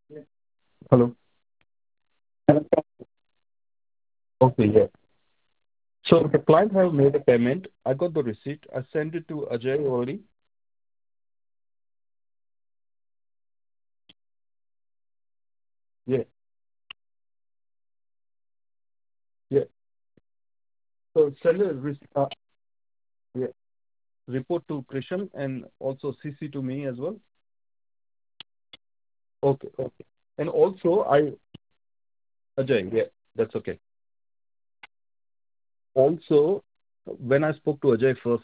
Hello. Okay, yeah. So the client have made a payment. I got the receipt. I sent it to Ajay already. Yeah, yeah. So send a yeah, report to Krishan and also CC to me as well. Okay, okay. And also Ajay, yeah, that's okay. Also, when I spoke to Ajay first,